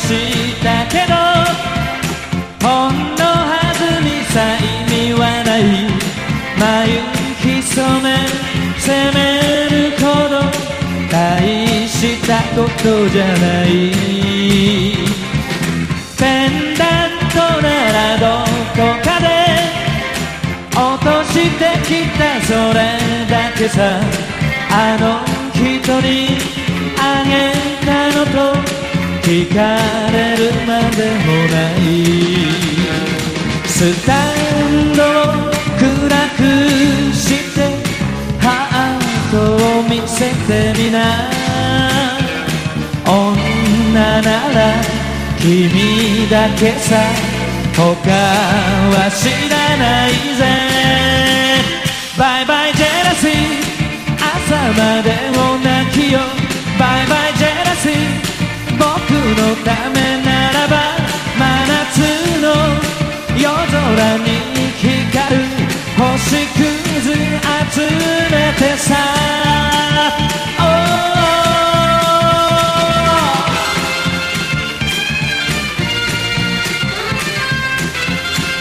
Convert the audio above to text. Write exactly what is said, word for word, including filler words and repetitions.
したけどほんのはずにさ意味はない眉潜め責めるほど大したことじゃないペンダントならどこかで落としてきたそれだけさあの人にあげたのと聞かれるまでもないスタンドを暗くしてハートを見せてみな女なら君だけさ他は知らないぜバイバイジェラシー朝までを泣きよバイバイジェラシー僕の